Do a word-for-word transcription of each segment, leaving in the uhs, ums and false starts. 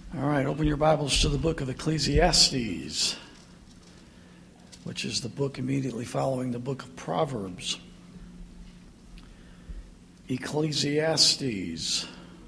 All right, open your Bibles to the book of Ecclesiastes, which is the book immediately following the book of Proverbs. Ecclesiastes.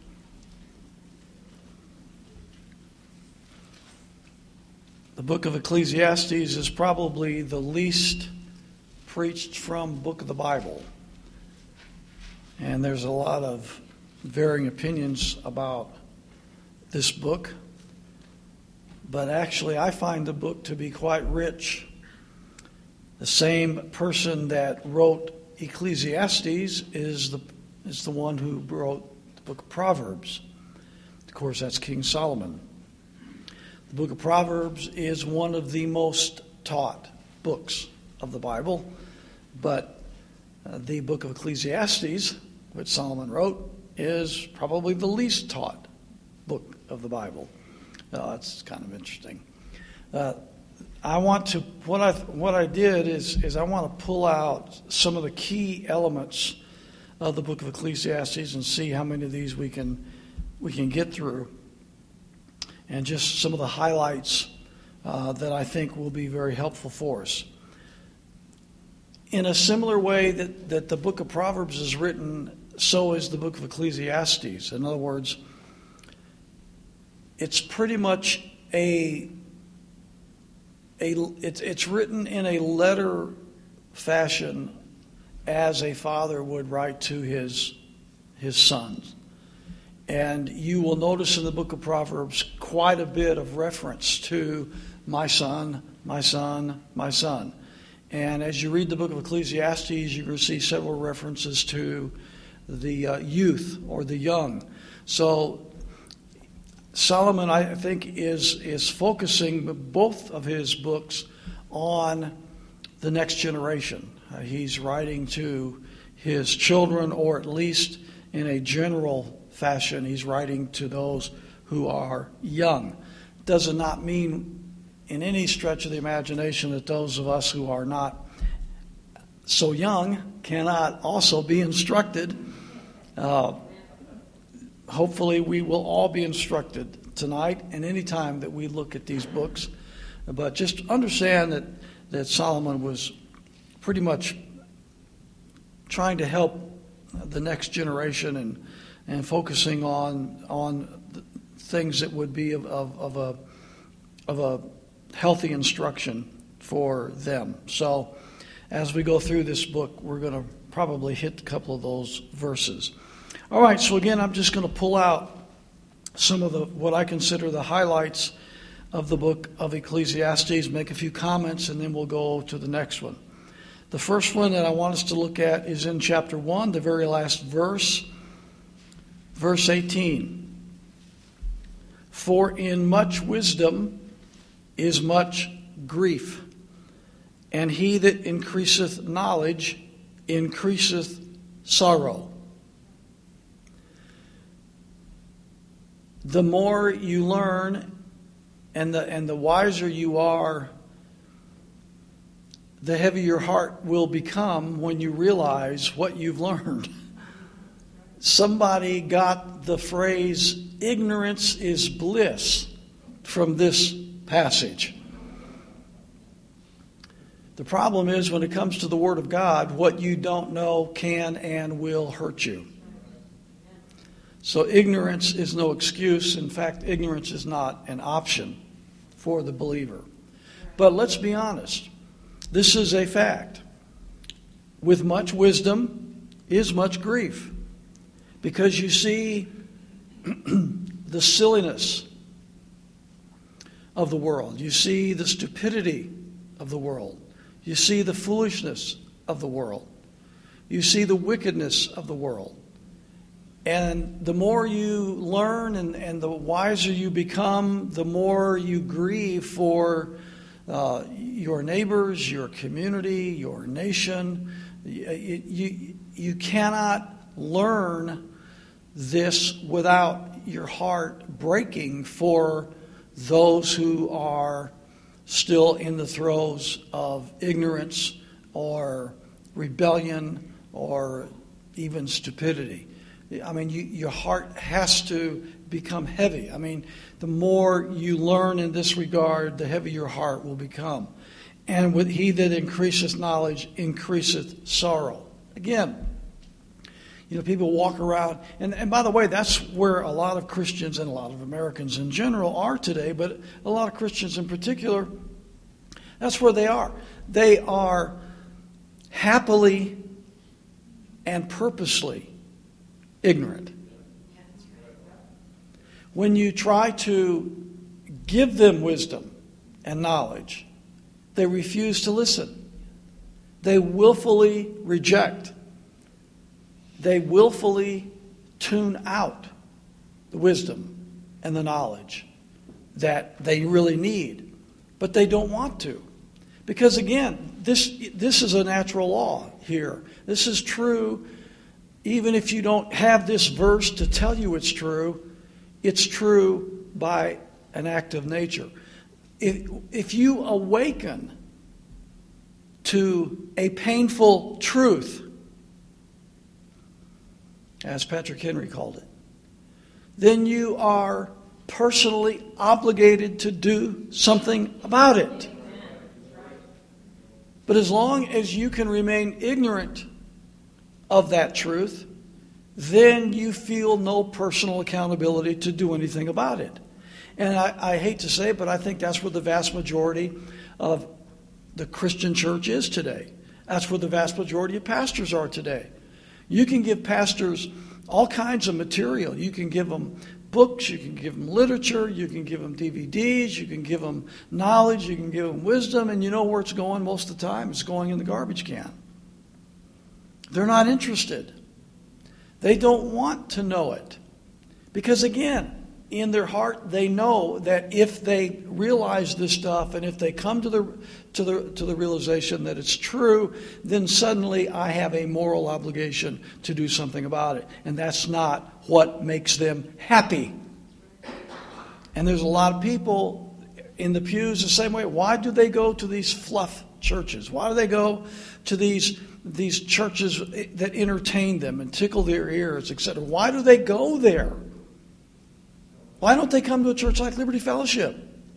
The book of Ecclesiastes is probably the least preached from book of the Bible. And there's a lot of varying opinions about this book, but actually I find the book to be quite rich. The same person that wrote Ecclesiastes is the is the one who wrote the book of Proverbs. Of course, that's King Solomon. The book of Proverbs is one of the most taught books of the Bible, but uh, the book of Ecclesiastes, which Solomon wrote, is probably the least taught book of the Bible. Uh, that's kind of interesting. Uh, I want to what I what I did is is I want to pull out some of the key elements of the book of Ecclesiastes and see how many of these we can we can get through, and just some of the highlights uh, that I think will be very helpful for us. In a similar way that, that the book of Proverbs is written, so is the book of Ecclesiastes. In other words, it's pretty much a, a it's, it's written in a letter fashion as a father would write to his, his sons. And you will notice in the book of Proverbs quite a bit of reference to my son, my son, my son. And as you read the book of Ecclesiastes, you're going to see several references to the uh, youth or the young. So Solomon, I think, is is focusing both of his books on the next generation. Uh, he's writing to his children, or at least in a general fashion, he's writing to those who are young. Does not mean in any stretch of the imagination that those of us who are not so young cannot also be instructed. Uh, Hopefully we will all be instructed tonight and any time that we look at these books. But just understand that, that Solomon was pretty much trying to help the next generation and, and focusing on on things that would be of, of, of a of a healthy instruction for them. So as we go through this book, we're going to probably hit a couple of those verses. All right, so again, I'm just going to pull out some of the what I consider the highlights of the book of Ecclesiastes, make a few comments, and then we'll go to the next one. The first one that I want us to look at is in chapter one, the very last verse, verse eighteen. For in much wisdom is much grief, and he that increaseth knowledge increaseth sorrow. The more you learn and the and the wiser you are, the heavier your heart will become when you realize what you've learned. Somebody got the phrase, ignorance is bliss, from this passage. The problem is when it comes to the Word of God, what you don't know can and will hurt you. So ignorance is no excuse. In fact, ignorance is not an option for the believer. But let's be honest. This is a fact. With much wisdom is much grief. Because you see the silliness of the world. You see the stupidity of the world. You see the foolishness of the world. You see the wickedness of the world. And the more you learn and, and the wiser you become, the more you grieve for uh, your neighbors, your community, your nation. You, you, you cannot learn this without your heart breaking for those who are still in the throes of ignorance or rebellion or even stupidity. I mean, you, your heart has to become heavy. I mean, the more you learn in this regard, the heavier your heart will become. And with he that increaseth knowledge increaseth sorrow. Again, you know, people walk around, and, and by the way, that's where a lot of Christians and a lot of Americans in general are today, but a lot of Christians in particular, that's where they are. They are happily and purposely ignorant. When you try to give them wisdom and knowledge, they refuse to listen. They willfully reject. They willfully tune out the wisdom and the knowledge that they really need. But they don't want to. Because again, this this is a natural law here. This is true even if you don't have this verse to tell you it's true. It's true by an act of nature. If, if you awaken to a painful truth, as Patrick Henry called it, then you are personally obligated to do something about it. But as long as you can remain ignorant of that truth, then you feel no personal accountability to do anything about it. And I, I hate to say it, but I think that's where the vast majority of the Christian church is today. That's where the vast majority of pastors are today. You can give pastors all kinds of material. You can give them books, you can give them literature, you can give them D V Ds, you can give them knowledge, you can give them wisdom, and you know where it's going most of the time? It's going in the garbage can. They're not interested. They don't want to know it. Because again, in their heart, they know that if they realize this stuff and if they come to the to the to the realization that it's true, then suddenly I have a moral obligation to do something about it. And that's not what makes them happy. And there's a lot of people in the pews the same way. Why do they go to these fluff churches? Why do they go to these these churches that entertain them and tickle their ears, et cetera? Why do they go there? Why don't they come to a church like Liberty Fellowship?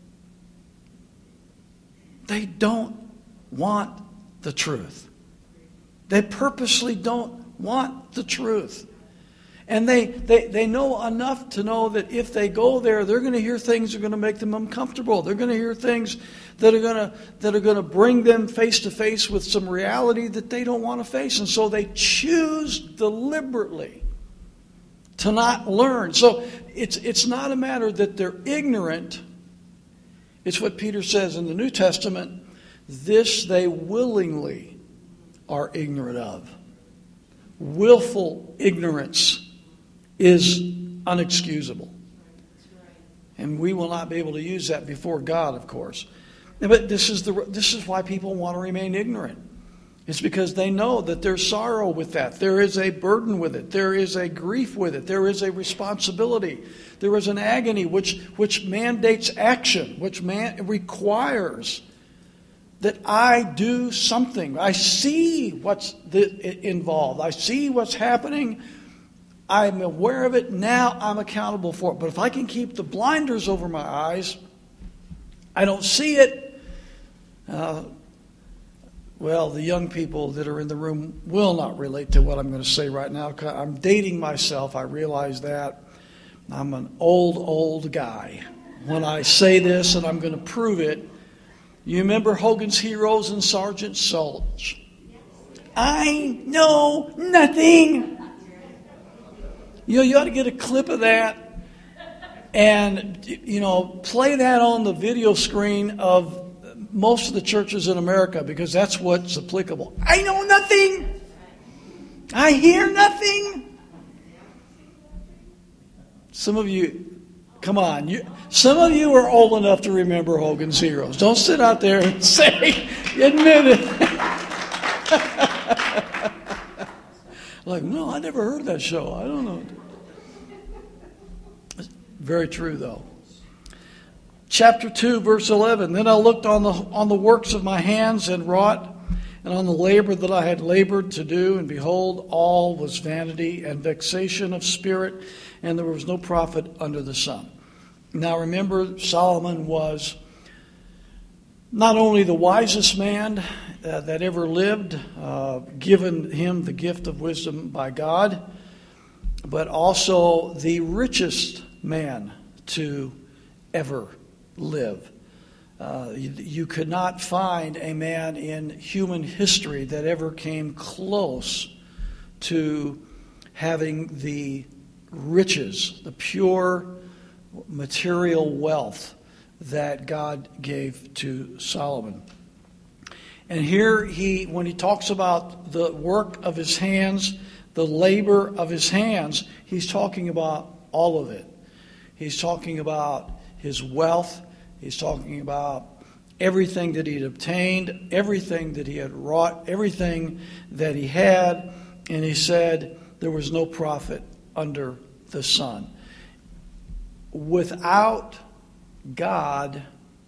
They don't want the truth. They purposely don't want the truth. And they, they, they know enough to know that if they go there, they're going to hear things that are going to make them uncomfortable. They're going to hear things that are going to that are going to bring them face to face with some reality that they don't want to face. And so they choose deliberately to not learn. So it's it's not a matter that they're ignorant. It's what Peter says in the New Testament. This they willingly are ignorant of. Willful ignorance is unexcusable. And we will not be able to use that before God, of course. But this is the this is why people want to remain ignorant. It's because they know that there's sorrow with that. There is a burden with it. There is a grief with it. There is a responsibility. There is an agony which, which mandates action, which man, requires that I do something. I see what's the, involved. I see what's happening. I'm aware of it. Now I'm accountable for it. But if I can keep the blinders over my eyes, I don't see it. Uh, Well, the young people that are in the room will not relate to what I'm going to say right now. I'm dating myself. I realize that. I'm an old, old guy when I say this, and I'm going to prove it. You remember Hogan's Heroes and Sergeant Sulch? I know nothing. You know, you ought to get a clip of that and, you know, play that on the video screen of most of the churches in America, because that's what's applicable. I know nothing. I hear nothing. Some of you, come on. You, some of you are old enough to remember Hogan's Heroes. Don't sit out there and say, admit it. Like, no, I never heard that show. I don't know. Very true, though. Chapter two, verse eleven. Then I looked on the on the works of my hands and wrought, and on the labor that I had labored to do, and behold, all was vanity and vexation of spirit, and there was no profit under the sun. Now remember, Solomon was not only the wisest man uh, that ever lived, uh, given him the gift of wisdom by God, but also the richest man to ever live. Uh, you, you could not find a man in human history that ever came close to having the riches, the pure material wealth that God gave to Solomon. And here he, when he talks about the work of his hands, the labor of his hands, he's talking about all of it. He's talking about his wealth. He's talking about everything that he'd obtained, everything that he had wrought, everything that he had. And he said there was no profit under the sun. Without God,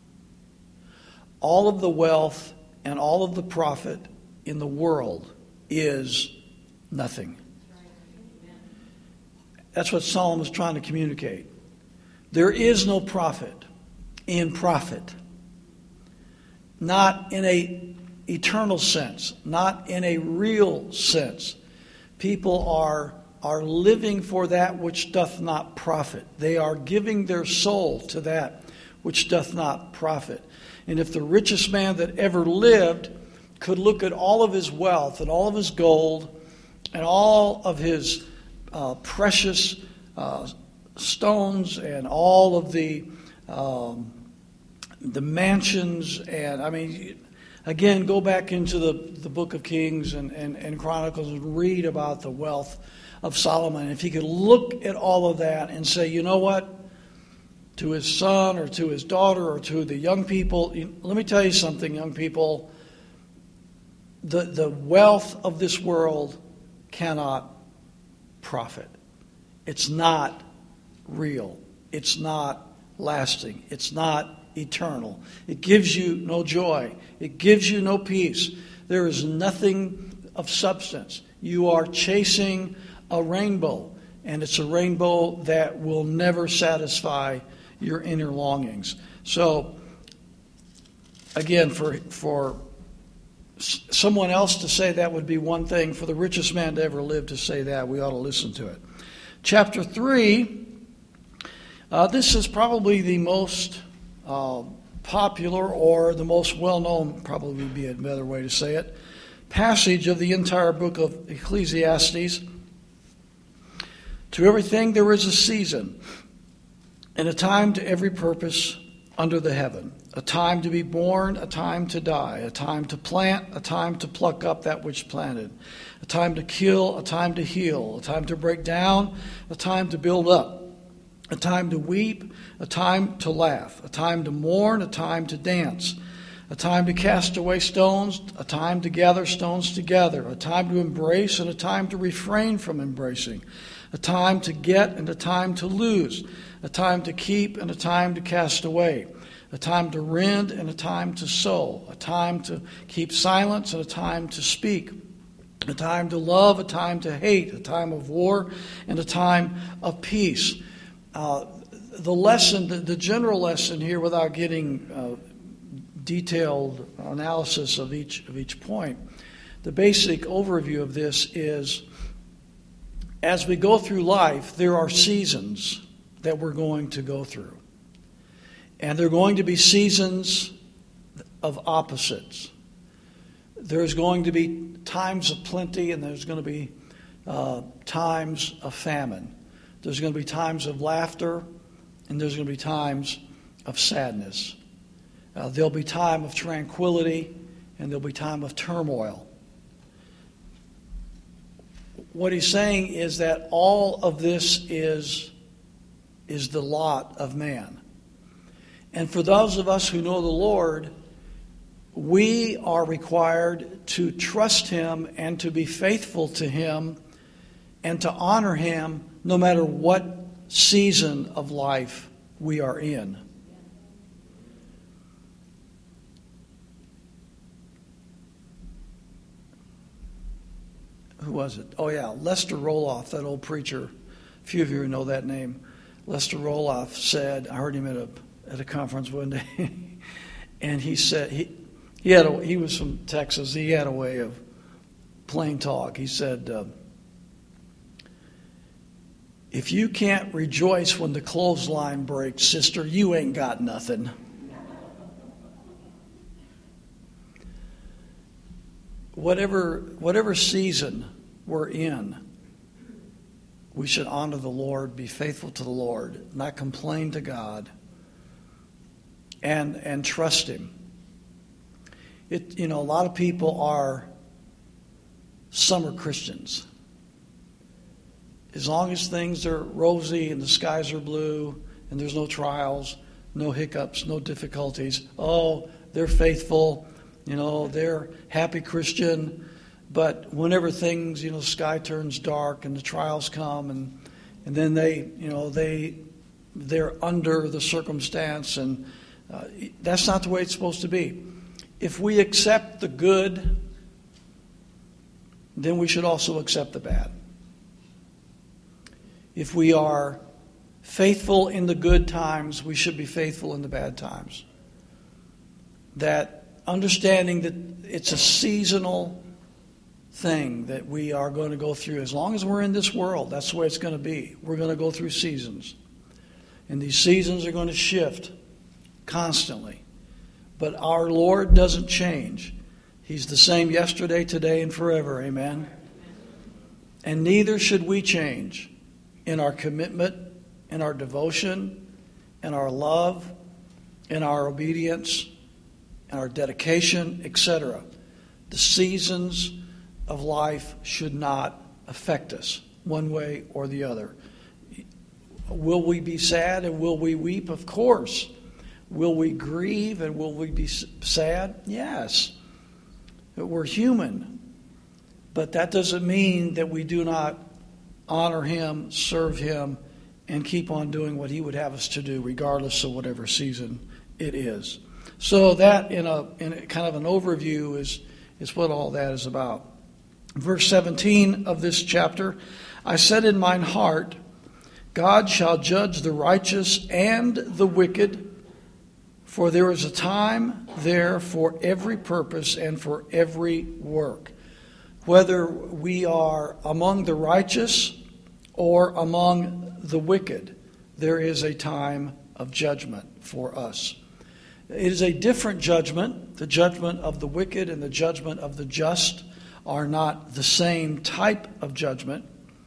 all of the wealth and all of the profit in the world is nothing. That's what Solomon is trying to communicate. There is no profit in profit. Not in a eternal sense, not in a real sense. People are are living for that which doth not profit. They are giving their soul to that which doth not profit. And if the richest man that ever lived could look at all of his wealth and all of his gold and all of his uh, precious uh, stones and all of the um, the mansions, and I mean, again, go back into the, the book of Kings and, and, and Chronicles and read about the wealth of Solomon. If he could look at all of that and say, you know what, to his son or to his daughter or to the young people, let me tell you something, young people, the, the wealth of this world cannot profit. It's not real. It's not lasting. It's not eternal. It gives you no joy. It gives you no peace. There is nothing of substance. You are chasing a rainbow, and it's a rainbow that will never satisfy your inner longings. So, again, for for someone else to say that would be one thing. For the richest man to ever live to say that, we ought to listen to it. Chapter three, uh, this is probably the most uh, popular, or the most well-known, probably would be a better way to say it, passage of the entire book of Ecclesiastes. To everything there is a season, and a time to every purpose under the heaven. A time to be born, a time to die, a time to plant, a time to pluck up that which planted, a time to kill, a time to heal, a time to break down, a time to build up, a time to weep, a time to laugh, a time to mourn, a time to dance, a time to cast away stones, a time to gather stones together, a time to embrace and a time to refrain from embracing, a time to get and a time to lose, a time to keep and a time to cast away, a time to rend and a time to sow, a time to keep silence and a time to speak, a time to love, a time to hate, a time of war and a time of peace. Uh, the lesson, the, the general lesson here, without getting uh, detailed analysis of each of each point, the basic overview of this is, as we go through life, there are seasons that we're going to go through. And they're going to be seasons of opposites. There's going to be times of plenty, and there's going to be uh, times of famine. There's going to be times of laughter, and there's going to be times of sadness. Uh, there'll be time of tranquility, and there'll be time of turmoil. What he's saying is that all of this is, is the lot of man. And for those of us who know the Lord, we are required to trust Him and to be faithful to Him and to honor Him no matter what season of life we are in. who was it? Oh, yeah, Lester Roloff, that old preacher. A few of you know that name. Lester Roloff said, I heard him at a at a conference one day, and he said, he he had a, he was from Texas. He had a way of plain talk. He said, uh, if you can't rejoice when the clothesline breaks, sister, you ain't got nothing. Whatever whatever season we're in, we should honor the Lord, be faithful to the Lord, not complain to God, and and trust Him. It you know, a lot of people are summer Christians. As long as things are rosy and the skies are blue and there's no trials, no hiccups, no difficulties, oh, they're faithful. You know, they're happy Christian, but whenever things, you know, the sky turns dark and the trials come, and and then they, you know, they they're under the circumstance, and uh, that's not the way it's supposed to be. If we accept the good, then we should also accept the bad. If we are faithful in the good times, we should be faithful in the bad times. That understanding that it's a seasonal thing that we are going to go through. As long as we're in this world, that's the way it's going to be. We're going to go through seasons. And these seasons are going to shift constantly. But our Lord doesn't change. He's the same yesterday, today, and forever. Amen? And neither should we change in our commitment, in our devotion, in our love, in our obedience, and our dedication, et cetera. The seasons of life should not affect us one way or the other. Will we be sad and will we weep? Of course. Will we grieve and will we be sad? Yes. We're human. But that doesn't mean that we do not honor Him, serve Him, and keep on doing what He would have us to do, regardless of whatever season it is. So that, in a in a kind of an overview, is is what all that is about. Verse seventeen of this chapter, I said in mine heart, God shall judge the righteous and the wicked, for there is a time there for every purpose and for every work. Whether we are among the righteous or among the wicked, there is a time of judgment for us. It is a different judgment. The judgment of the wicked and the judgment of the just are not the same type of judgment.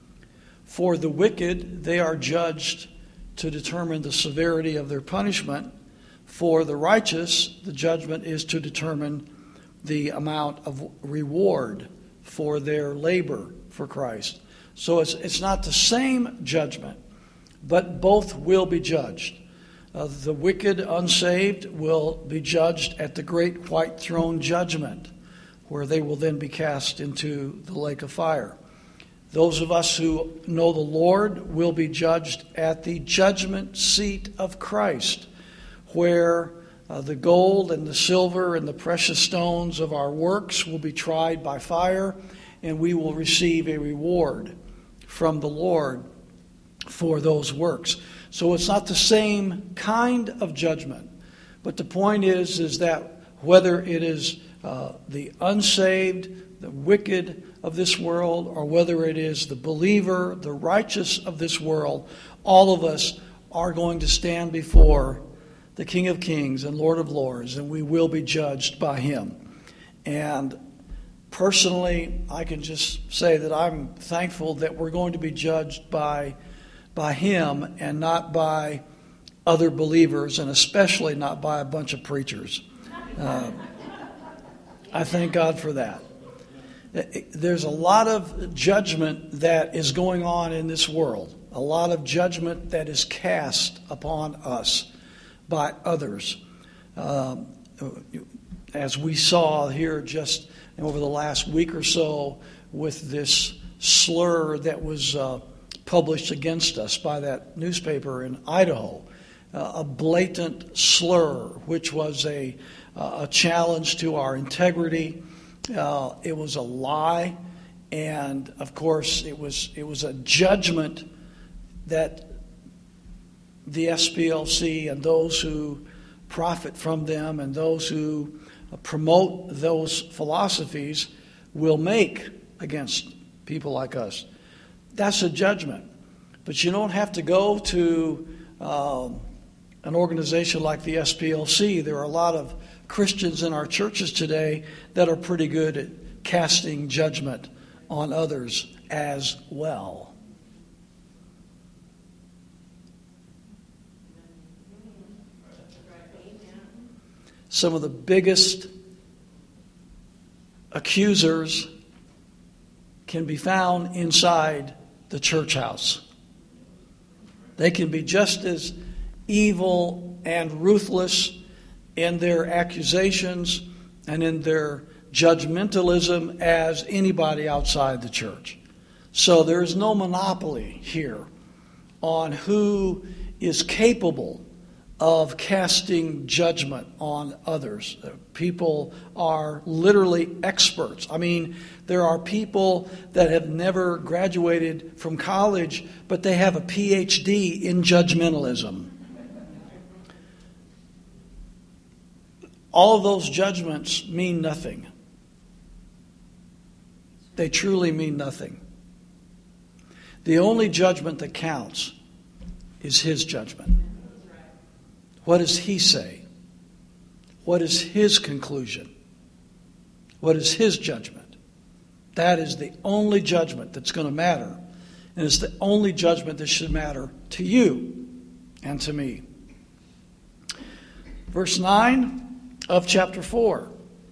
For the wicked, they are judged to determine the severity of their punishment. For the righteous, the judgment is to determine the amount of reward for their labor for Christ. So it's it's not the same judgment, but both will be judged. Uh, the wicked, unsaved, will be judged at the great white throne judgment, where they will then be cast into the lake of fire. Those of us who know the Lord will be judged at the judgment seat of Christ, where uh, the gold and the silver and the precious stones of our works will be tried by fire, and we will receive a reward from the Lord for those works. So it's not the same kind of judgment. But the point is, is that whether it is uh, the unsaved, the wicked of this world, or whether it is the believer, the righteous of this world, all of us are going to stand before the King of Kings and Lord of Lords, and we will be judged by Him. And personally, I can just say that I'm thankful that we're going to be judged by by Him and not by other believers, and especially not by a bunch of preachers. Uh, I thank God for that. There's a lot of judgment that is going on in this world, a lot of judgment that is cast upon us by others. Um, as we saw here just over the last week or so with this slur that was uh, published against us by that newspaper in Idaho, uh, a blatant slur, which was a, uh, a challenge to our integrity. Uh, it was a lie, And of course, it was it was a judgment that the S P L C and those who profit from them and those who promote those philosophies will make against people like us. That's a judgment. But you don't have to go to um, an organization like the S P L C. There are a lot of Christians in our churches today that are pretty good at casting judgment on others as well. Some of the biggest accusers can be found inside the church house. They can be just as evil and ruthless in their accusations and in their judgmentalism as anybody outside the church. So there is no monopoly here on who is capable of casting judgment on others. People are literally experts. I mean, there are people that have never graduated from college, but they have a P H D in judgmentalism. All of those judgments mean nothing. They truly mean nothing. The only judgment that counts is His judgment. What does He say? What is His conclusion? What is His judgment? That is the only judgment that's going to matter. And it's the only judgment that should matter to you and to me. Verse nine of chapter four.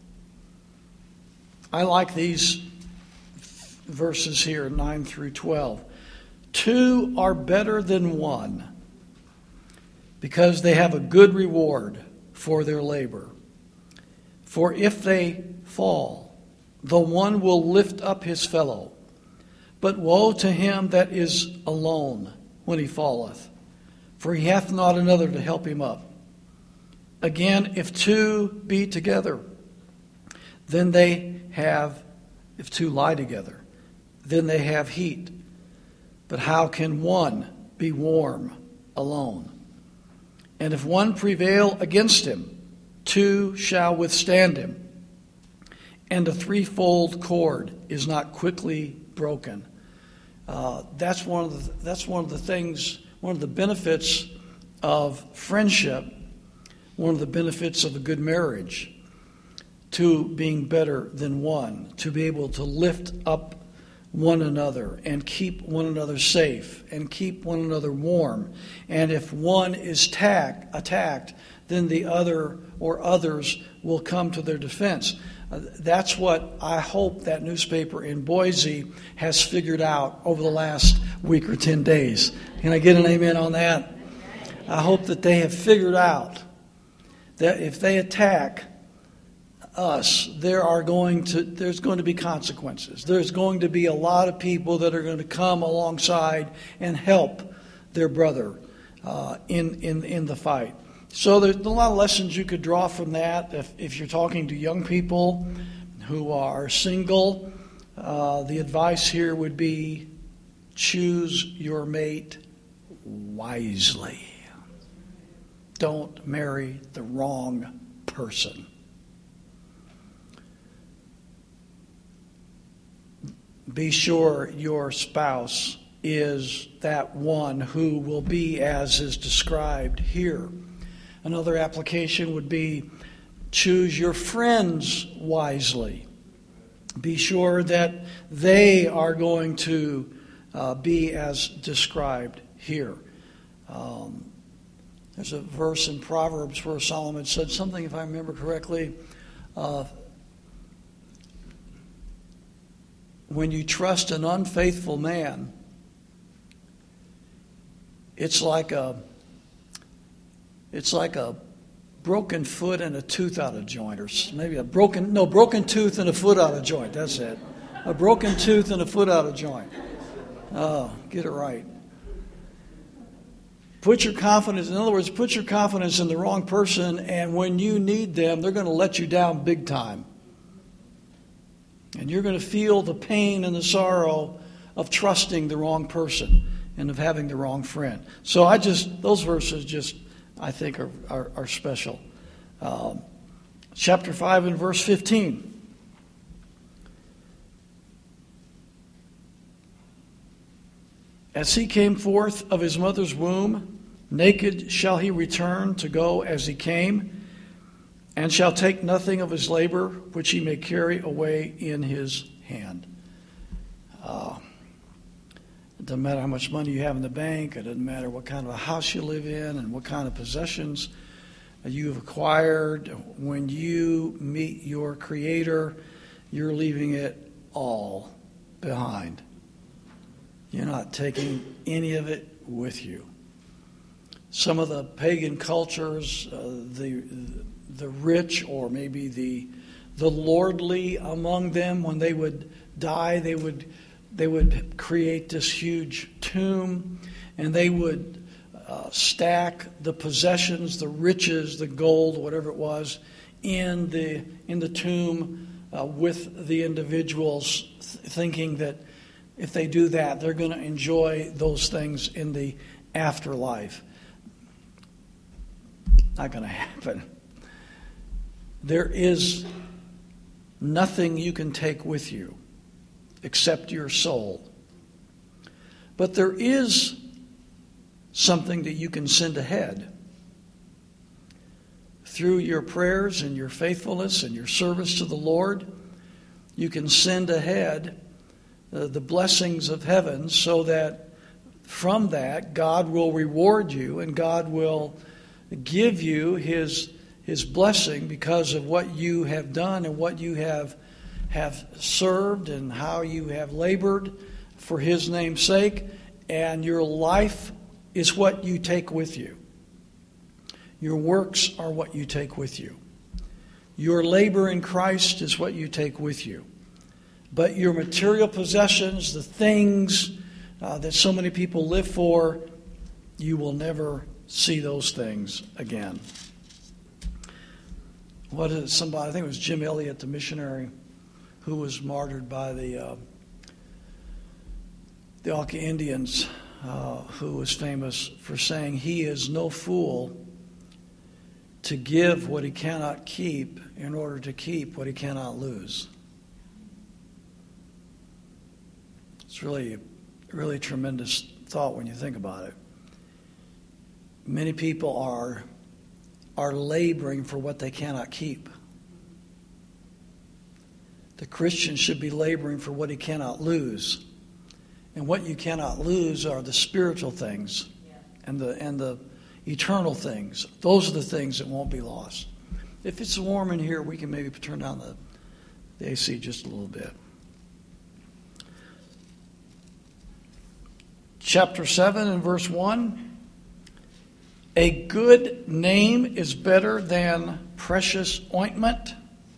I like these verses here, nine through twelve. Two are better than one, because they have a good reward for their labor. For if they fall, the one will lift up his fellow. But woe to him that is alone when he falleth, for he hath not another to help him up. Again, if two be together, then they have, if two lie together, then they have heat. But how can one be warm alone? And if one prevail against him, two shall withstand him. And a threefold cord is not quickly broken. Uh, that's one of the that's one of the things, one of the benefits of friendship, one of the benefits of a good marriage. Two being better than one, to be able to lift up one another and keep one another safe and keep one another warm. And if one is tack, attacked, then the other or others will come to their defense. Uh, that's what I hope that newspaper in Boise has figured out over the last week or ten days. Can I get an amen on that? I hope that they have figured out that if they attack us, there are going to there's going to be consequences. There's going to be a lot of people that are going to come alongside and help their brother uh, in in in the fight. So there's a lot of lessons you could draw from that. If if you're talking to young people who are single, uh, the advice here would be choose your mate wisely. Don't marry the wrong person. Be sure your spouse is that one who will be as is described here. Another application would be choose your friends wisely. Be sure that they are going to uh, be as described here. Um, there's a verse in Proverbs where Solomon said something, if I remember correctly, uh, when you trust an unfaithful man, it's like a it's like a broken foot and a tooth out of joint, or maybe a broken no broken tooth and a foot out of joint. That's it. A broken tooth and a foot out of joint. Oh, get it right. Put your confidence, in other words, put your confidence in the wrong person, and when you need them, they're going to let you down big time. And you're going to feel the pain and the sorrow of trusting the wrong person and of having the wrong friend. So I just, those verses just, I think, are, are, are special. Um, chapter five and verse fifteen. As he came forth of his mother's womb, naked shall he return to go as he came, and shall take nothing of his labor which he may carry away in his hand. Uh, it doesn't matter how much money you have in the bank. It doesn't matter what kind of a house you live in and what kind of possessions you've acquired. When you meet your Creator, you're leaving it all behind. You're not taking any of it with you. Some of the pagan cultures, uh, the the rich or maybe the the lordly among them, when they would die, they would they would create this huge tomb, and they would uh, stack the possessions, the riches, the gold, whatever it was, in the in the tomb uh, with the individuals, th- thinking that if they do that, they're going to enjoy those things in the afterlife. Not going to happen. There is nothing you can take with you except your soul. But there is something that you can send ahead. Through your prayers and your faithfulness and your service to the Lord, you can send ahead Uh, the blessings of heaven, so that from that God will reward you and God will give you his his blessing because of what you have done and what you have have served and how you have labored for his name's sake. And your life is what you take with you. Your works are what you take with you. Your labor in Christ is what you take with you. But your material possessions, the things uh, that so many people live for, you will never see those things again. What is somebody? I think it was Jim Elliot, the missionary, who was martyred by the uh, the Auca Indians, uh, who was famous for saying, "He is no fool to give what he cannot keep in order to keep what he cannot lose." It's really, really tremendous thought when you think about it. Many people are, are laboring for what they cannot keep. The Christian should be laboring for what he cannot lose. And what you cannot lose are the spiritual things and the and the eternal things. Those are the things that won't be lost. If it's warm in here, we can maybe turn down the, the A C just a little bit. Chapter seven and verse one. A good name is better than precious ointment,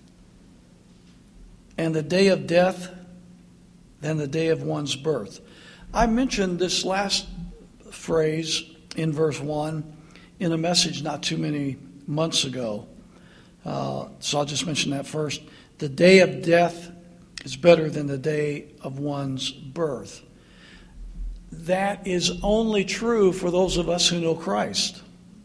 and the day of death than the day of one's birth. I mentioned this last phrase in verse one in a message not too many months ago. Uh, so I'll just mention that first. The day of death is better than the day of one's birth. That is only true for those of us who know Christ.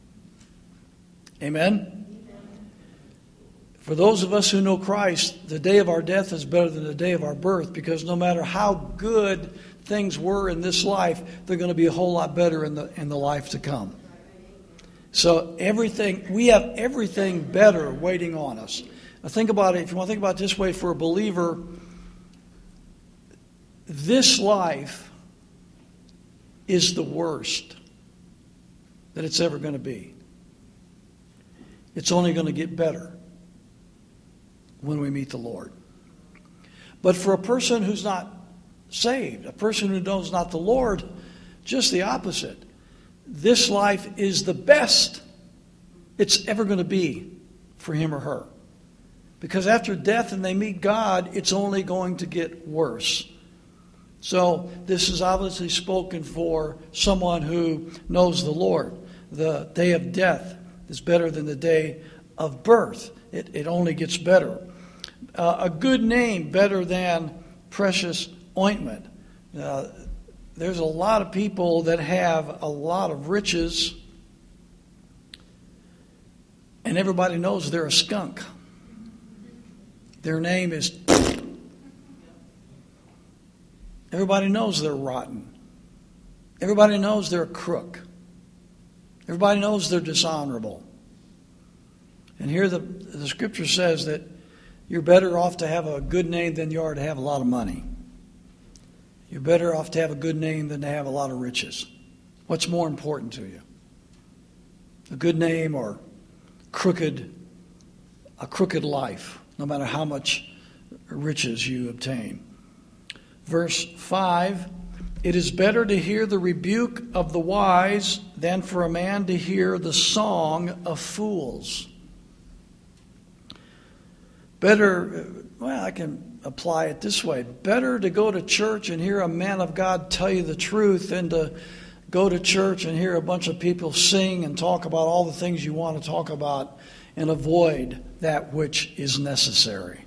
Amen? For those of us who know Christ, the day of our death is better than the day of our birth, because no matter how good things were in this life, they're going to be a whole lot better in the in the life to come. So everything, we have everything better waiting on us. Now think about it, if you want to think about it this way, for a believer, this life is the worst that it's ever going to be. It's only going to get better when we meet the Lord. But for a person who's not saved, a person who knows not the Lord, just the opposite. This life is the best it's ever going to be for him or her. Because after death and they meet God, it's only going to get worse. So this is obviously spoken for someone who knows the Lord. The day of death is better than the day of birth. It, it only gets better. Uh, a good name better than precious ointment. Uh, there's a lot of people that have a lot of riches, and everybody knows they're a skunk. Their name is... Everybody knows they're rotten. Everybody knows they're a crook. Everybody knows they're dishonorable. And here the, the scripture says that you're better off to have a good name than you are to have a lot of money. You're better off to have a good name than to have a lot of riches. What's more important to you? A good name or crooked, a crooked life, no matter how much riches you obtain. Verse five, it is better to hear the rebuke of the wise than for a man to hear the song of fools. Better, well, I can apply it this way. Better to go to church and hear a man of God tell you the truth than to go to church and hear a bunch of people sing and talk about all the things you want to talk about and avoid that which is necessary.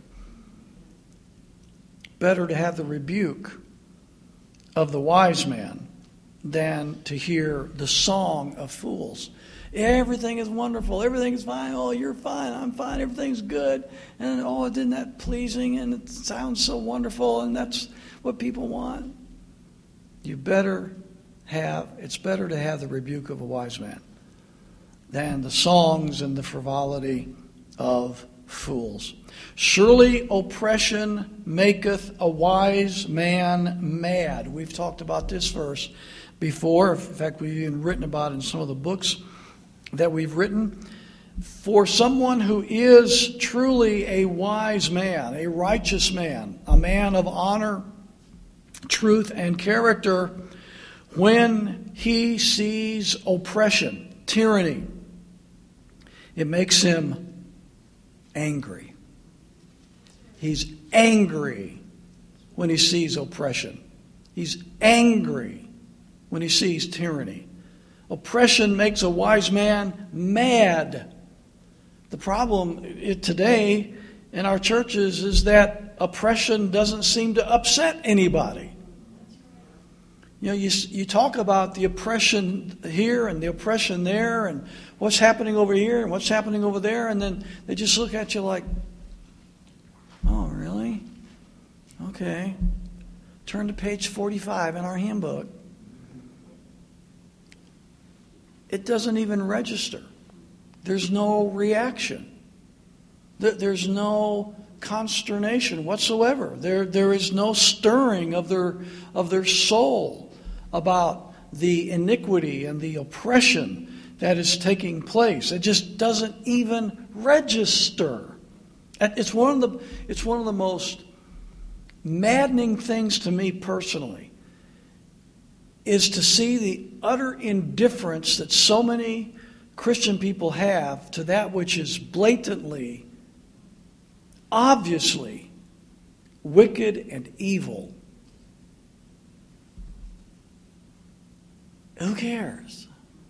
Better to have the rebuke of the wise man than to hear the song of fools. Everything is wonderful. Everything is fine. Oh, you're fine. I'm fine. Everything's good. And oh, isn't that pleasing? And it sounds so wonderful. And that's what people want. You better have, it's better to have the rebuke of a wise man than the songs and the frivolity of fools. Surely oppression maketh a wise man mad. We've talked about this verse before. In fact, we've even written about it in some of the books that we've written. For someone who is truly a wise man, a righteous man, a man of honor, truth, and character, when he sees oppression, tyranny, it makes him angry. He's angry when he sees oppression. He's angry when he sees tyranny. Oppression makes a wise man mad. The problem today in our churches is that oppression doesn't seem to upset anybody. You know, you, you talk about the oppression here and the oppression there and what's happening over here and what's happening over there, and then they just look at you like, oh, really? Okay. Turn to page forty-five in our handbook. It doesn't even register. There's no reaction. There's no consternation whatsoever. There, there is no stirring of their, of their soul about the iniquity and the oppression that is taking place. It just doesn't even register. It's one of the, it's one of the most maddening things to me personally is to see the utter indifference that so many Christian people have to that which is blatantly, obviously wicked and evil. Who cares?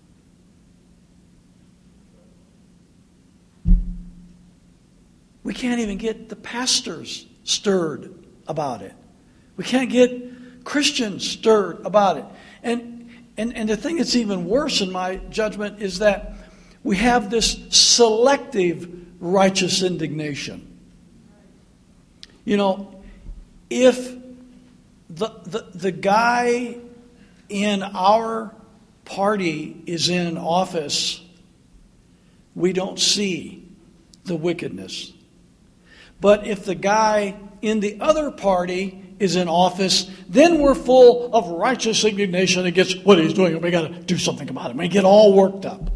We can't even get the pastors stirred about it. We can't get Christians stirred about it. And, and, and the thing that's even worse in my judgment is that we have this selective righteous indignation. You know, if the, the, the guy in our party is in office, we don't see the wickedness. But if the guy in the other party is in office, then we're full of righteous indignation against what he's doing, and we got to do something about it. We get all worked up.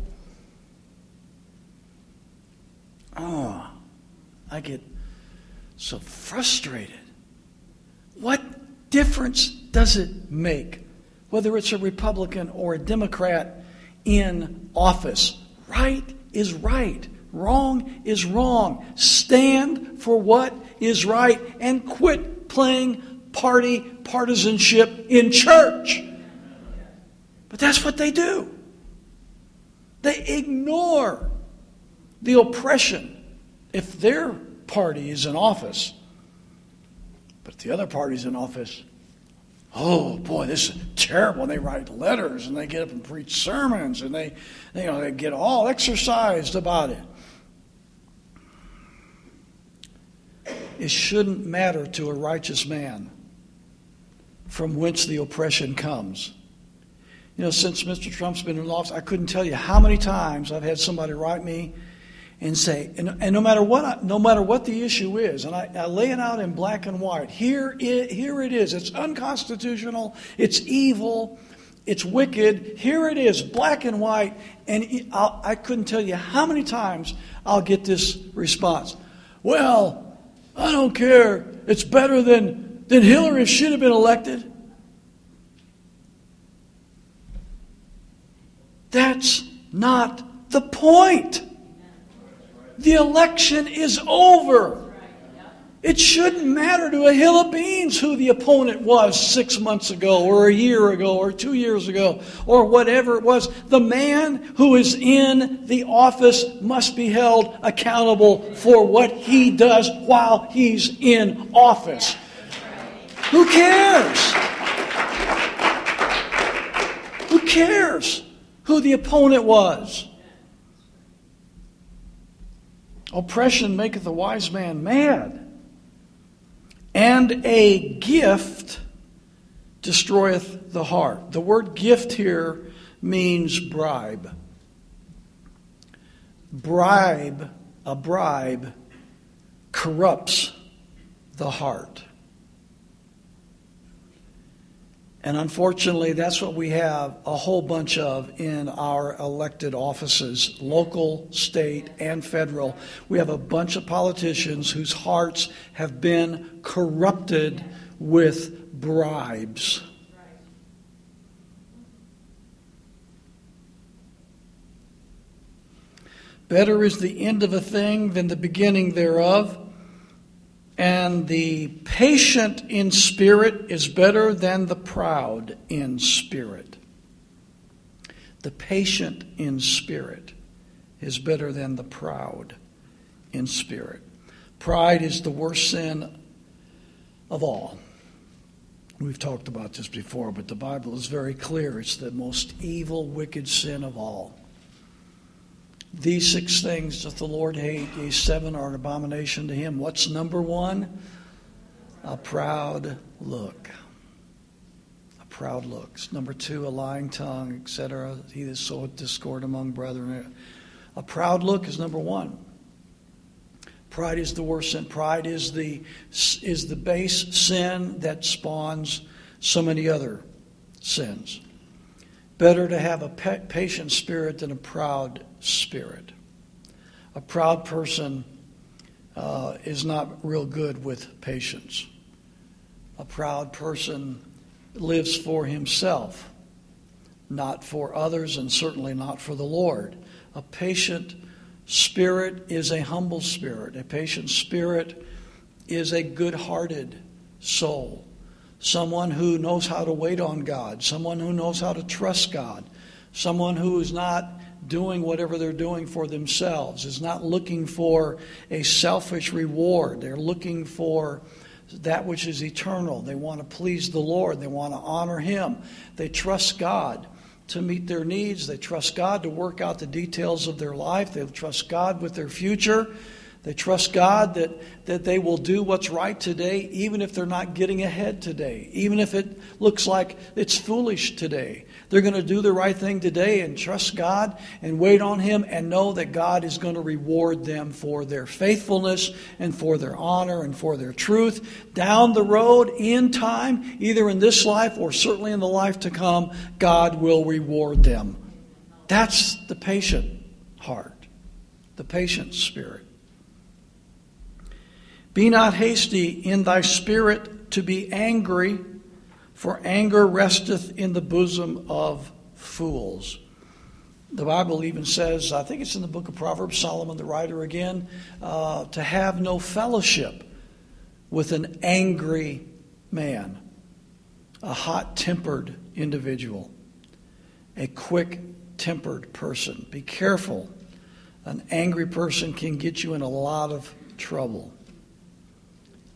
Oh, I get so frustrated. What difference does it make whether it's a Republican or a Democrat in office? Right is right. Wrong is wrong. Stand for what is right and quit playing party partisanship in church. But that's what they do. They ignore the oppression. If their party is in office. But the other party's in office, oh boy, this is terrible. And they write letters and they get up and preach sermons and they, you know, they get all exercised about it. It shouldn't matter to a righteous man from whence the oppression comes. You know, since Mister Trump's been in office, I couldn't tell you how many times I've had somebody write me and say, and, and no matter what, I, no matter what the issue is, and I, I lay it out in black and white. Here it, here it is. It's unconstitutional. It's evil. It's wicked. Here it is, black and white. And it, I'll, I couldn't tell you how many times I'll get this response. Well, I don't care. It's better than, than Hillary if she'd have been elected. That's not the point. The election is over. It shouldn't matter to a hill of beans who the opponent was six months ago or a year ago or two years ago or whatever it was. The man who is in the office must be held accountable for what he does while he's in office. Who cares? Who cares who the opponent was? Oppression maketh a wise man mad, and a gift destroyeth the heart. The word gift here means bribe. Bribe, a bribe, corrupts the heart. And unfortunately, that's what we have a whole bunch of in our elected offices, local, state, and federal. We have a bunch of politicians whose hearts have been corrupted with bribes. Better is the end of a thing than the beginning thereof. And the patient in spirit is better than the proud in spirit. The patient in spirit is better than the proud in spirit. Pride is the worst sin of all. We've talked about this before, but the Bible is very clear. It's the most evil, wicked sin of all. These six things doth the Lord hate, these seven are an abomination to him. What's number one? A proud look. A proud look. Number two, a lying tongue, et cetera. He that soweth discord among brethren. A proud look is number one. Pride is the worst sin. Pride is the is the base sin that spawns so many other sins. Better to have a patient spirit than a proud spirit. A proud person uh, is not real good with patience. A proud person lives for himself, not for others, and certainly not for the Lord. A patient spirit is a humble spirit. A patient spirit is a good-hearted soul. Someone who knows how to wait on God. Someone who knows how to trust God. Someone who is not doing whatever they're doing for themselves, is not looking for a selfish reward. They're looking for that which is eternal. They want to please the Lord. They want to honor Him. They trust God to meet their needs. They trust God to work out the details of their life. They trust God with their future. They trust God that, that they will do what's right today, even if they're not getting ahead today, even if it looks like it's foolish today. They're going to do the right thing today and trust God and wait on Him and know that God is going to reward them for their faithfulness and for their honor and for their truth. Down the road, in time, either in this life or certainly in the life to come, God will reward them. That's the patient heart, the patient spirit. Be not hasty in thy spirit to be angry, for anger resteth in the bosom of fools. The Bible even says, I think it's in the book of Proverbs, Solomon the writer again, uh, to have no fellowship with an angry man, a hot-tempered individual, a quick-tempered person. Be careful. An angry person can get you in a lot of trouble.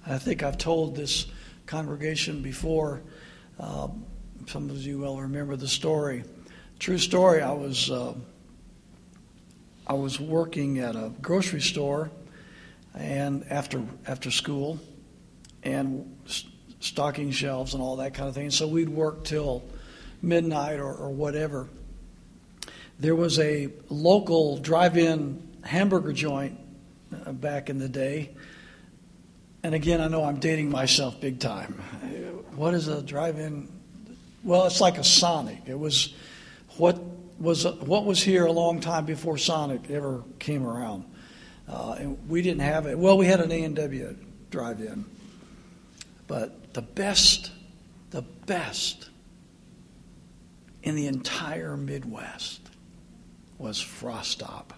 I think I've told this congregation before. Um, some of you will remember the story. True story. I was uh, I was working at a grocery store, and after after school, and st- stocking shelves and all that kind of thing. So we'd work till midnight or, or whatever. There was a local drive-in hamburger joint uh, back in the day. And again, I know I'm dating myself big time. What is a drive-in? Well, it's like a Sonic. It was what was what was here a long time before Sonic ever came around. Uh, and we didn't have it. Well, we had an A and W drive-in. But the best, the best in the entire Midwest was Frost Stop.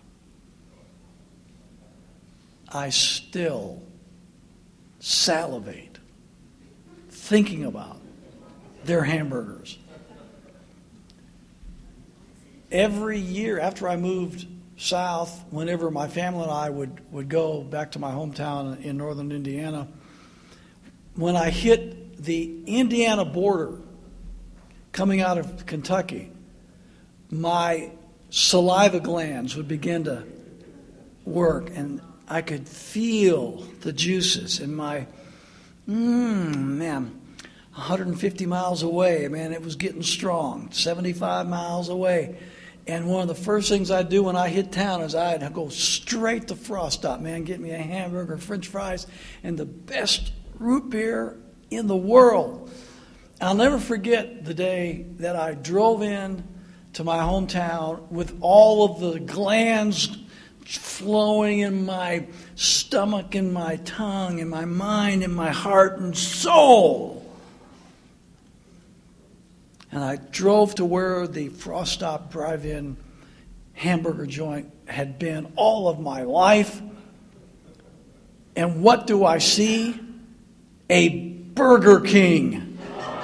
I still salivate thinking about their hamburgers. Every year after I moved south, whenever my family and I would, would go back to my hometown in northern Indiana, when I hit the Indiana border coming out of Kentucky, my saliva glands would begin to work, and I could feel the juices in my, mmm, man, one hundred fifty miles away, man, it was getting strong, seventy-five miles away. And one of the first things I'd do when I hit town is I'd go straight to Frost Stop, man, get me a hamburger, french fries, and the best root beer in the world. I'll never forget the day that I drove in to my hometown with all of the glands flowing in my stomach, in my tongue, in my mind, in my heart and soul. And I drove to where the Frost Stop drive-in hamburger joint had been all of my life. And what do I see? A Burger King.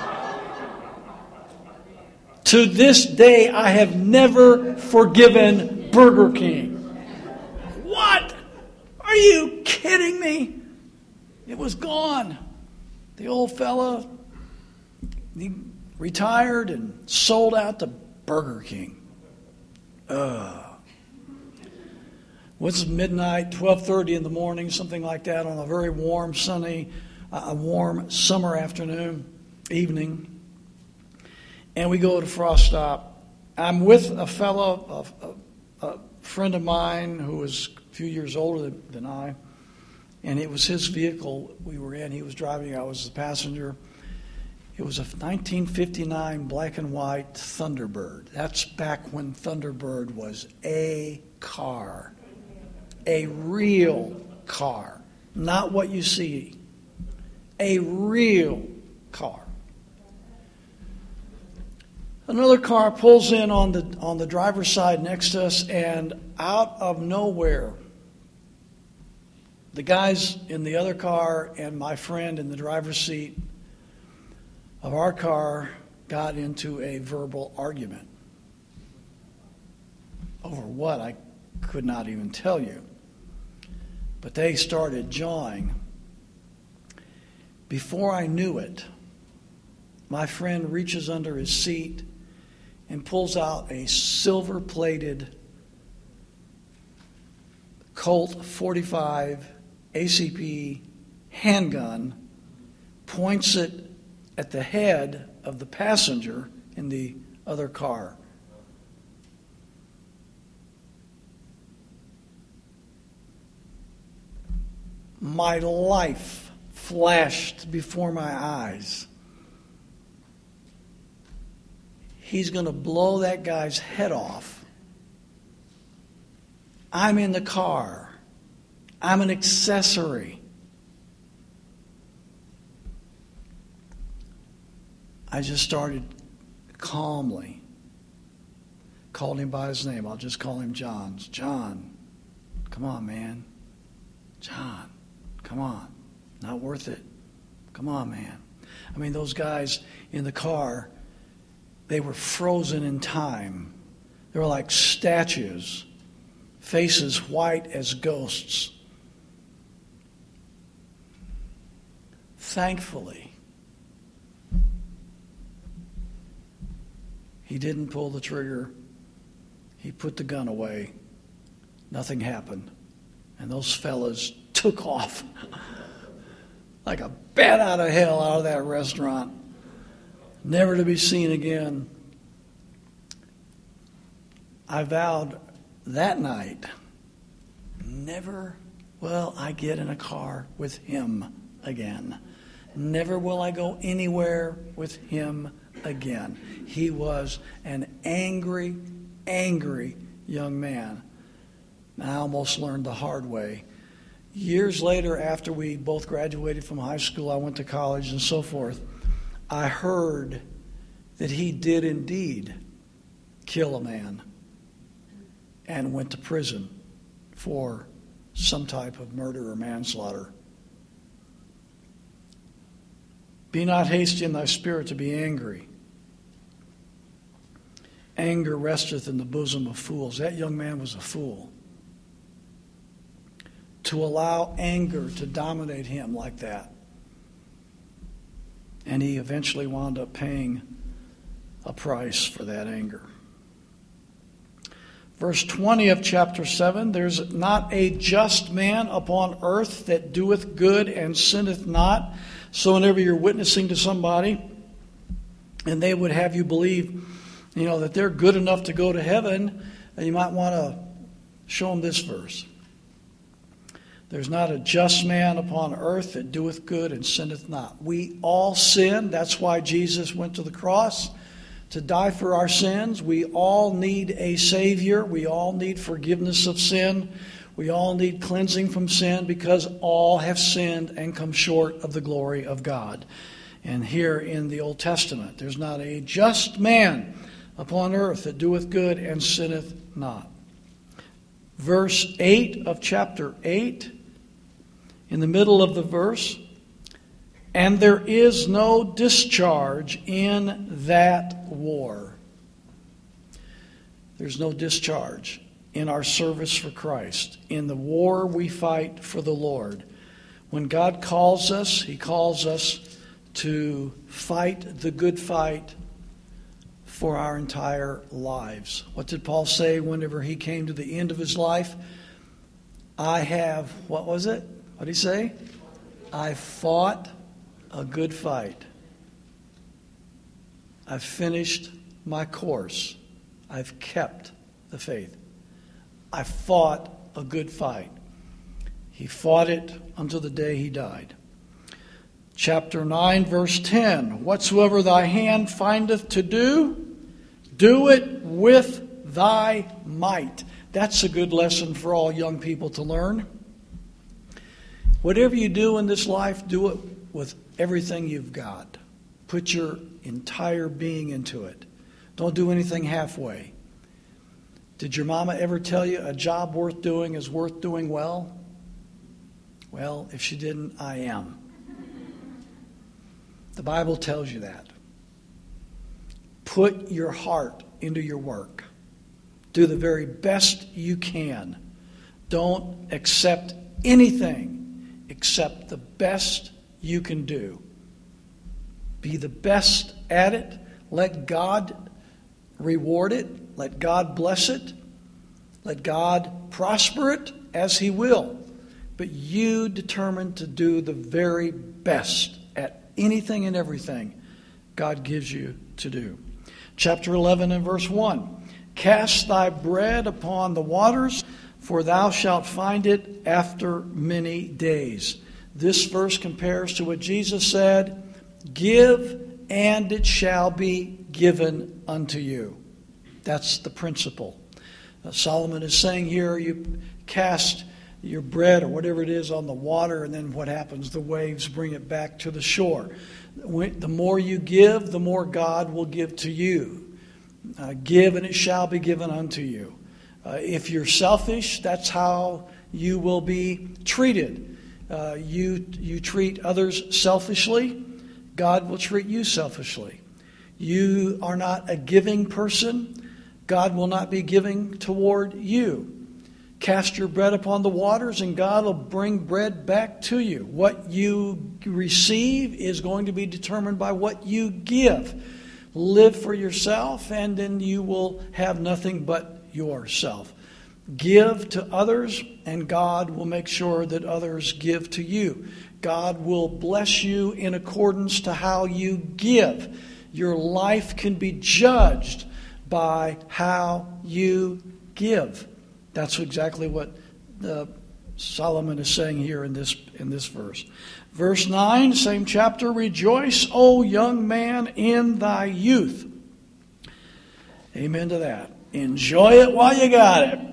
To this day, I have never forgiven Burger King. What? Are you kidding me? It was gone. The old fella, he retired and sold out to Burger King. Ugh. Was midnight, twelve thirty in the morning, something like that, on a very warm, sunny, uh, a warm summer afternoon, evening. And we go to Frost Stop. I'm with a fellow, a, a, a friend of mine who was a few years older than I, and it was his vehicle we were in. He was driving, I was the passenger. It was a nineteen fifty-nine black and white Thunderbird. That's back when Thunderbird was a car. A real car. Not what you see. A real car. Another car pulls in on the on the driver's side next to us, and out of nowhere, the guys in the other car and my friend in the driver's seat of our car got into a verbal argument. Over what, I could not even tell you. But they started jawing. Before I knew it, my friend reaches under his seat and pulls out a silver-plated Colt forty-five A C P handgun, points it at the head of the passenger in the other car. My life flashed before my eyes. He's going to blow that guy's head off. I'm in the car. I'm an accessory. I just started calmly. Called him by his name. I'll just call him John. John, come on, man. John, come on. Not worth it. Come on, man. I mean, those guys in the car, they were frozen in time. They were like statues, faces white as ghosts. thankfully, he didn't pull the trigger. He put the gun away. Nothing happened. And those fellas took off like a bat out of hell out of that restaurant, never to be seen again. I vowed that night, never will I get in a car with him again. Never will I go anywhere with him again. He was an angry, angry young man. I almost learned the hard way. Years later, after we both graduated from high school, I went to college and so forth, I heard that he did indeed kill a man and went to prison for some type of murder or manslaughter. Be not hasty in thy spirit to be angry. Anger resteth in the bosom of fools. That young man was a fool. To allow anger to dominate him like that. And he eventually wound up paying a price for that anger. Verse twenty of chapter seven, there's not a just man upon earth that doeth good and sinneth not. So whenever you're witnessing to somebody and they would have you believe, you know, that they're good enough to go to heaven, you might want to show them this verse. There's not a just man upon earth that doeth good and sinneth not. We all sin. That's why Jesus went to the cross, to die for our sins. We all need a Savior. We all need forgiveness of sin. We all need cleansing from sin because all have sinned and come short of the glory of God. And here in the Old Testament, there's not a just man upon earth that doeth good and sinneth not. Verse eight of chapter eight, in the middle of the verse, and there is no discharge in that war. There's no discharge in our service for Christ, in the war we fight for the Lord. When God calls us, He calls us to fight the good fight for our entire lives. What did Paul say whenever he came to the end of his life? I have, what was it? What did he say? I fought a good fight. I've finished my course. I've kept the faith. I fought a good fight. He fought it until the day he died. Chapter nine, verse ten. Whatsoever thy hand findeth to do, do it with thy might. That's a good lesson for all young people to learn. Whatever you do in this life, do it with everything you've got. Put your entire being into it. Don't do anything halfway. Did your mama ever tell you a job worth doing is worth doing well? Well, if she didn't, I am. The Bible tells you that. Put your heart into your work. Do the very best you can. Don't accept anything except the best you can do. Be the best at it. Let God reward it. Let God bless it. Let God prosper it as He will. But you determine to do the very best at anything and everything God gives you to do. Chapter eleven and verse one. Cast thy bread upon the waters, for thou shalt find it after many days. This verse compares to what Jesus said, give and it shall be given unto you. That's the principle. Uh, Solomon is saying here, you cast your bread or whatever it is on the water, and then what happens? The waves bring it back to the shore. The more you give, the more God will give to you. Uh, give and it shall be given unto you. Uh, if you're selfish, that's how you will be treated. Uh, you, you treat others selfishly, God will treat you selfishly. You are not a giving person, God will not be giving toward you. Cast your bread upon the waters, and God will bring bread back to you. What you receive is going to be determined by what you give. Live for yourself, and then you will have nothing but yourself. Give to others, and God will make sure that others give to you. God will bless you in accordance to how you give. Your life can be judged by how you give. That's exactly what uh, Solomon is saying here in this in this verse. Verse nine, same chapter. Rejoice, O young man, in thy youth. Amen to that. Enjoy it while you got it.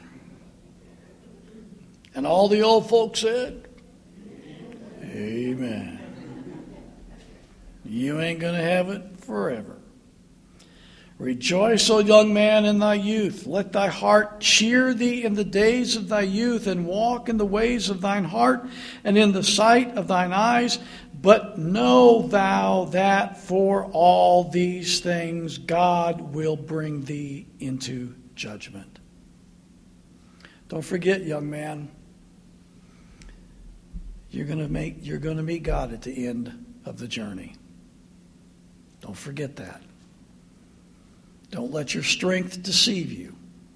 And all the old folks said, amen. You ain't going to have it forever. Rejoice, O young man, in thy youth. Let thy heart cheer thee in the days of thy youth, and walk in the ways of thine heart, and in the sight of thine eyes. But know thou that for all these things God will bring thee into judgment. Don't forget, young man, you're going to make you're going to meet God at the end of the journey. Don't forget that. Don't let your strength deceive you.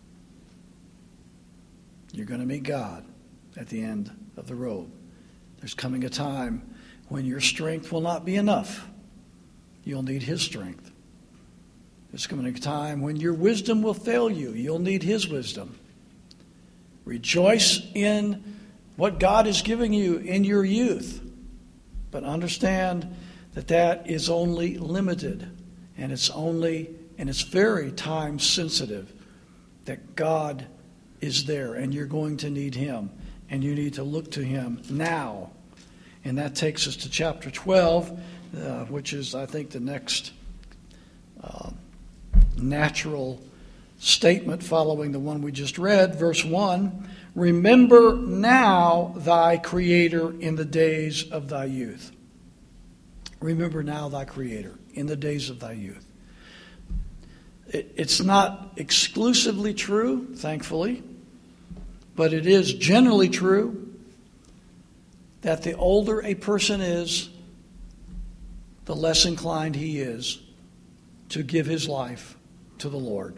You're going to meet God at the end of the road. There's coming a time when your strength will not be enough. You'll need His strength. There's coming a time when your wisdom will fail you. You'll need His wisdom. Rejoice in what God is giving you in your youth. But understand that that is only limited, and it's only and it's very time sensitive. That God is there, and you're going to need Him, and you need to look to Him now. And that takes us to chapter twelve, uh, which is, I think, the next uh, natural statement following the one we just read. Verse one, remember now thy Creator in the days of thy youth. Remember now thy Creator in the days of thy youth. It's not exclusively true, thankfully, but it is generally true that the older a person is, the less inclined he is to give his life to the Lord.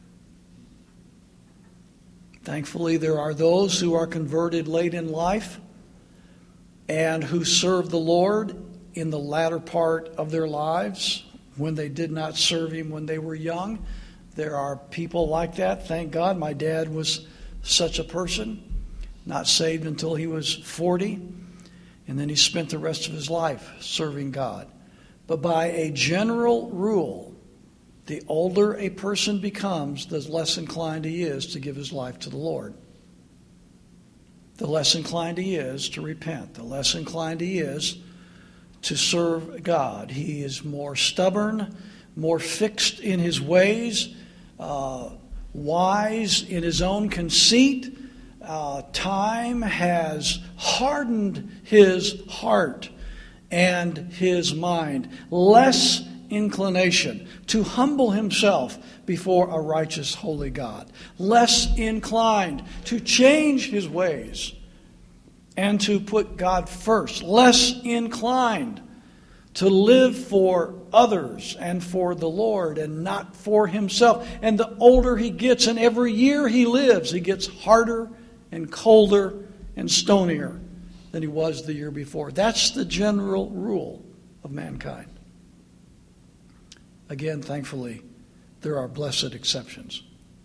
Thankfully, there are those who are converted late in life and who serve the Lord in the latter part of their lives, when they did not serve Him when they were young. There are people like that. Thank God my dad was such a person, not saved until he was forty, and then he spent the rest of his life serving God. But by a general rule, the older a person becomes, the less inclined he is to give his life to the Lord. The less inclined he is to repent. The less inclined he is to serve God. He is more stubborn, more fixed in his ways, uh, wise in his own conceit. Uh, time has hardened his heart and his mind. Less inclination to humble himself before a righteous, holy God. Less inclined to change his ways and to put God first. Less inclined to live for others and for the Lord and not for himself. And the older he gets, and every year he lives, he gets harder and colder and stonier than he was the year before. That's the general rule of mankind. Again, thankfully, there are blessed exceptions.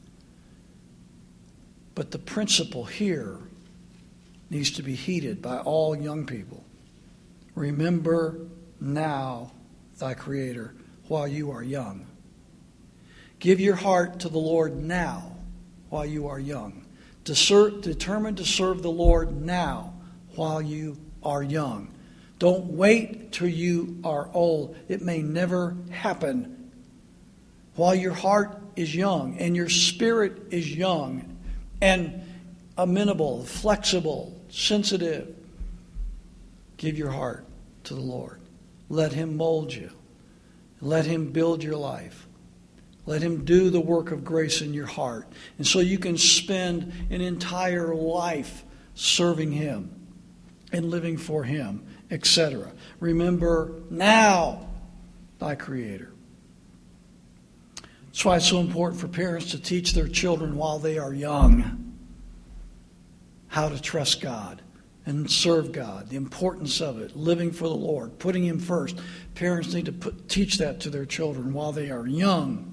But the principle here needs to be heeded by all young people. Remember now thy Creator while you are young. Give your heart to the Lord now while you are young. Deser- determined to serve the Lord now while you are young. Don't wait till you are old. It may never happen. While your heart is young and your spirit is young and amenable, flexible, sensitive, give your heart to the Lord. Let Him mold you. Let Him build your life. Let him do the work of grace in your heart. And so you can spend an entire life serving him and living for him, et cetera. Remember now thy Creator. That's why it's so important for parents to teach their children while they are young how to trust God and serve God, the importance of it, living for the Lord, putting him first. Parents need to put, teach that to their children while they are young.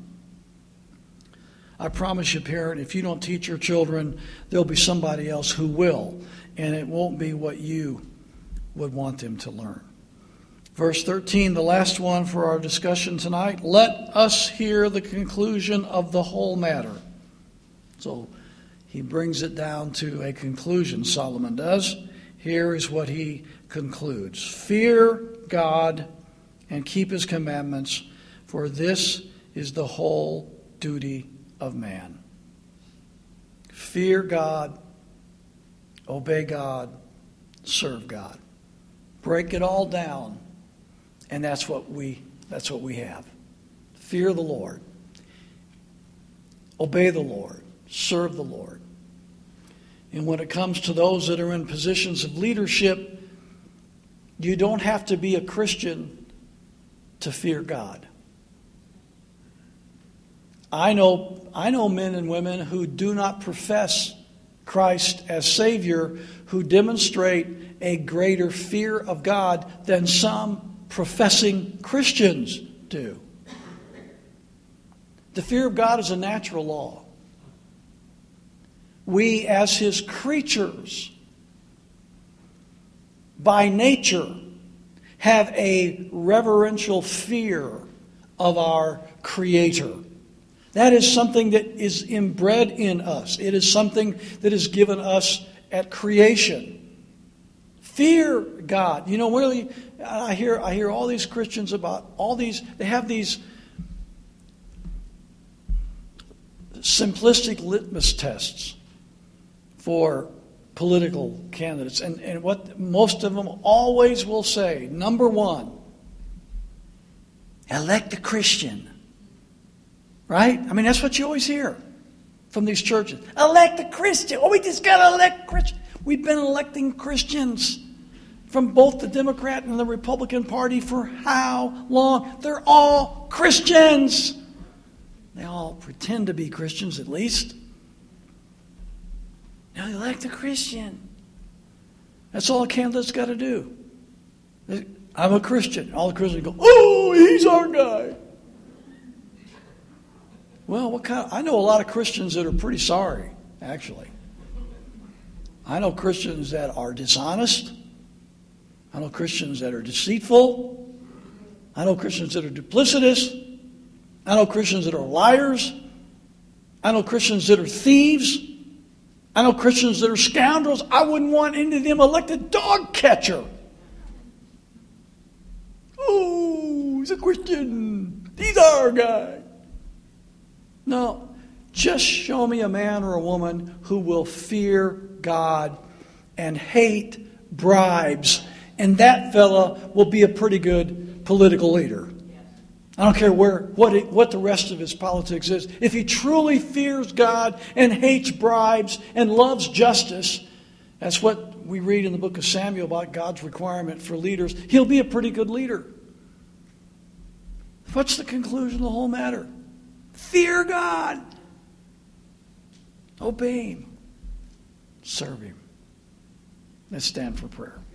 I promise you, parent, if you don't teach your children, there'll be somebody else who will, and it won't be what you would want them to learn. Verse thirteen, the last one for our discussion tonight. Let us hear the conclusion of the whole matter. So he brings it down to a conclusion, Solomon does. Here is what he concludes. Fear God and keep his commandments, for this is the whole duty of man. Fear God, obey God, serve God. Break it all down, and that's what we that's what we have. Fear the Lord. Obey the Lord. Serve the Lord. And when it comes to those that are in positions of leadership, you don't have to be a Christian to fear God. I know, I know men and women who do not profess Christ as Savior who demonstrate a greater fear of God than some professing Christians do. The fear of God is a natural law. We, as his creatures, by nature, have a reverential fear of our Creator. That is something that is inbred in us. It is something that is given us at creation. Fear God. You know, really, I hear I hear all these Christians about all these, they have these simplistic litmus tests for political candidates. And, and what most of them always will say, number one, elect a Christian. Right? I mean, that's what you always hear from these churches. Elect a Christian. Oh, we just got to elect Christians. We've been electing Christians from both the Democrat and the Republican Party for how long? They're all Christians. They all pretend to be Christians, at least. Now, elect a Christian. That's all a candidate's got to do. I'm a Christian. All the Christians go, oh, he's our guy. Well, what kind of, I know a lot of Christians that are pretty sorry, actually. I know Christians that are dishonest. I know Christians that are deceitful. I know Christians that are duplicitous. I know Christians that are liars. I know Christians that are thieves. I know Christians that are scoundrels. I wouldn't want any of them elected dog catcher. Oh, he's a Christian. He's our guy. No, just show me a man or a woman who will fear God and hate bribes, and that fella will be a pretty good political leader. I don't care where what it, what the rest of his politics is. If he truly fears God and hates bribes and loves justice, that's what we read in the book of Samuel about God's requirement for leaders, he'll be a pretty good leader. What's the conclusion of the whole matter? Fear God. Obey him. Serve him. Let's stand for prayer.